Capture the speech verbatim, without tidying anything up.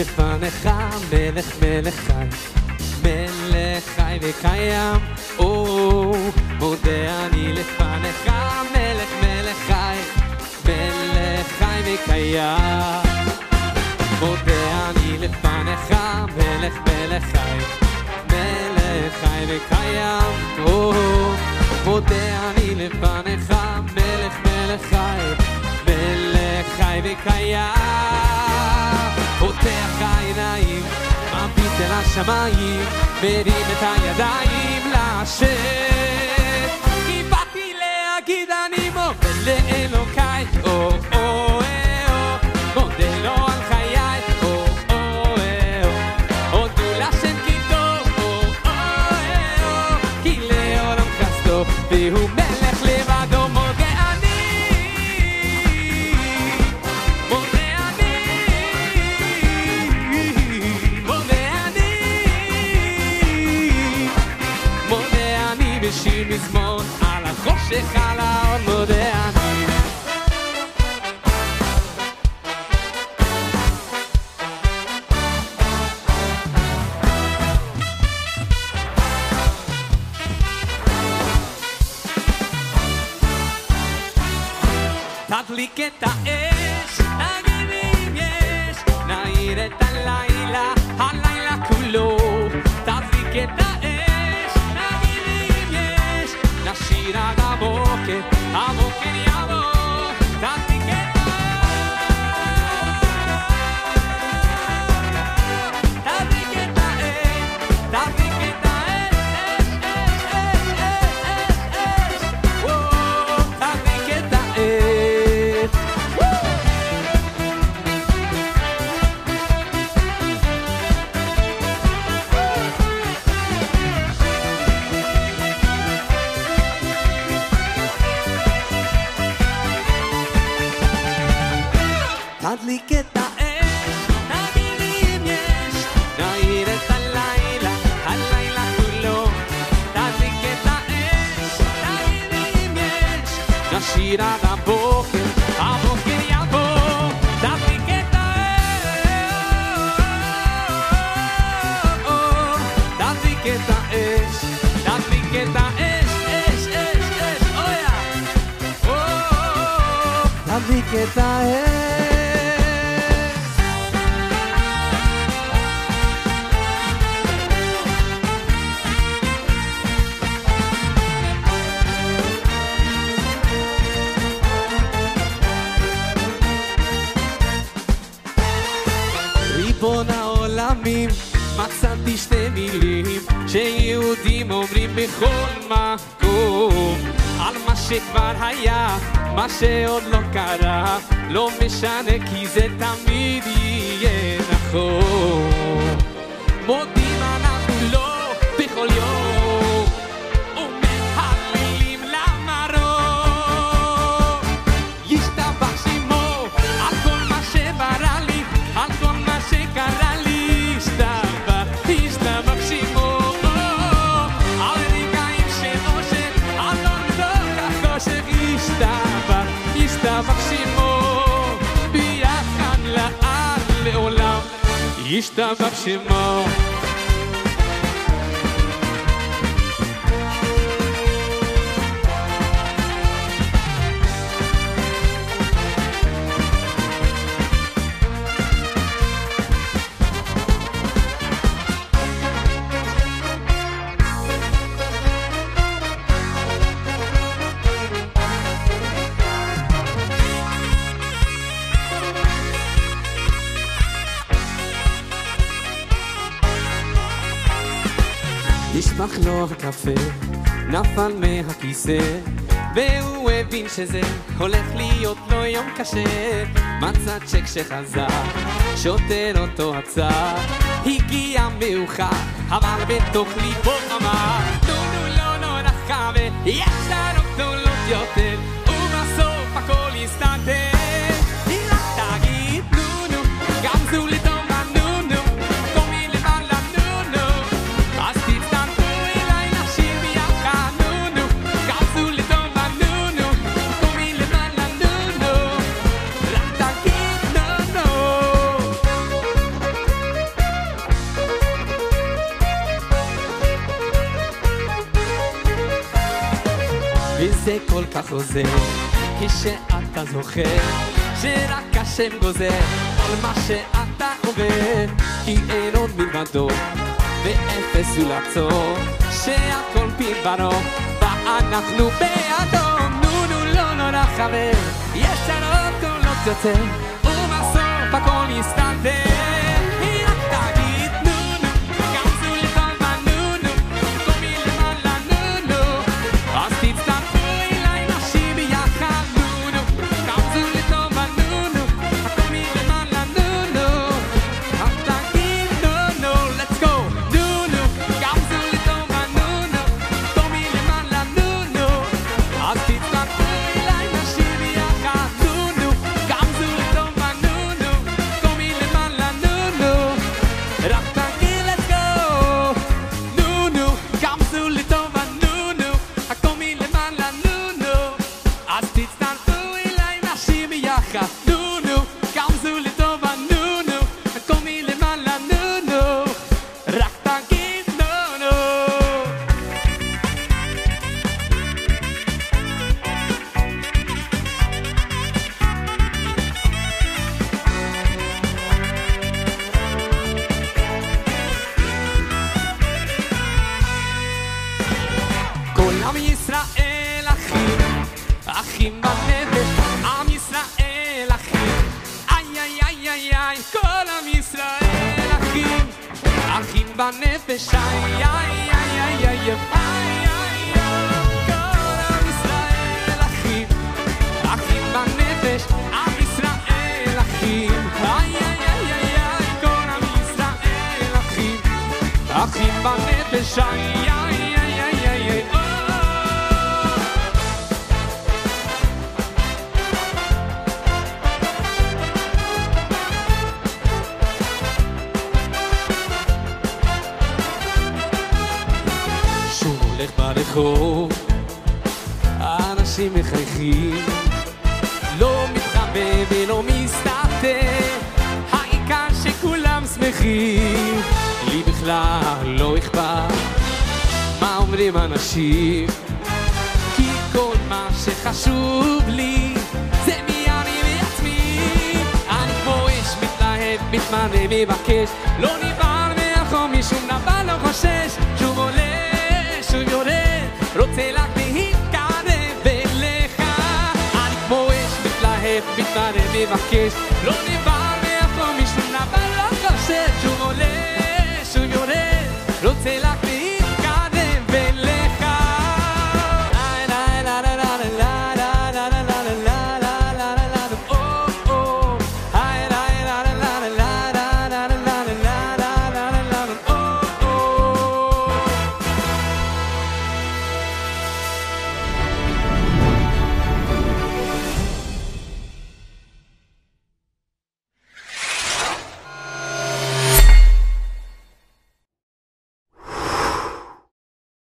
לפניך, מלך מלך חי, מלך חי וקיים. או, מודה אני לפניך, מלך מלך חי, מלך חי וקיים. מודה אני לפניך, מלך מלך חי, מלך חי וקיים. או, מודה אני לפניך, מלך מלך חי, מלך חי וקיים. פותח העיניים, מביט אל השמיים, מרים את הידיים להשם. כי באתי להגיד אני מודה לאלוקיי, או או או, מודה לו על חיי, או או או, הודו להשם כי טוב, או או או, כי לעולם חסדו והוא מלך לבדו. מודה אני, מודה אני, מודה אני, מודה אני בשיר מזמור על החושך על האור. מודה אני. תדליק את האש, נגיד אם יש, נעיר את הלילה, הלילה כולו. תדליק את האש, נגיד אם יש, נשיר עד הבוקר, הבוקר יבוא. תדליק את האש, תדליק את האש, תדליק את האש, אש, אש, אש, אש, אש, וואו, תדליק את האש. תדליק את האש, נגיד אם יש, נעיר את הלילה, הלילה כולו. תדליק את האש, נגיד אם יש, נשיר עד הבוקר, הבוקר יבוא. תדליק את האש, תדליק את האש, תדליק את האש, אש, אש, אש, אויה, תדליק את האש. ריבון העולמים, מצאתי שתי מילים שיהודים אומרים בכל מקום על מה שכבר היה, מה שעוד לא קרה, לא משנה כי זה תמיד יהיה נכון. מודים אנחנו לא בכל יום ומהללים למרום. ישתבח שמו על כל מה שברא לי, על כל מה שקרה לי. ישתבח, ישתבח שמו על רגעים של אושר, על אור החושך. ישתבח, ישתבח שמו ביחד לעד לעולם. ישתבח שמו. נשפך לו הקפה, נפל מהכיסא, והוא הבין שזה הולך להיות לו יום קשה. מצא צ'ק שחזר, שוטר אותו עצר, הגיע מאוחר, אבל בתוך ליבו אמר נו נו לא נורא חבר, יש לנו גדולות יותר, ובסוף הכל יסתדר. רק תגיד נו נו, גם זו לטובה נו נו, קומי למעלה נו נו, אז תצטרפו אליי נשיר ביחד נו נו, גם זו לטובה נו נו, קומי למעלה נו נו, רק תגיד נו נו. חוזר כשאתה זוכר שרק השם גוזר כל מה שאתה עובר כי אין עוד מלבדו ואפס הוא לעצור שהכל פיל ברום ואנחנו באדום נו נו לא נורא חבר יש לנו קולות יותר ובסוף הכל יסתדר אחים בנפש, עם ישראל אחים איי איי איי איי איי כל עם ישראל אחים אחים בנפש איי איי איי איי איי איי כל עם ישראל אחים אחים בנפש, עם ישראל אחים איי איי איי איי איי כל עם ישראל אחים אחים בנפש איי איי איי איי איי הולך ברחוב, האנשים מחייכים לא מתחבא ולא מסתתר העיקר שכולם שמחים לי בכלל לא אכפת מה אומרים אנשים כי כל מה שחשוב לי זה מי אני בעצמי אני כמו אש מתלהב, מתמלא, מבקש לא נבהל מהחום משום דבר לא חושש שוב עולה שוב יורד, רוצה רק להתקרב אליך אני כמו אש מתלהב, מתמלא, מבקש לא נבהל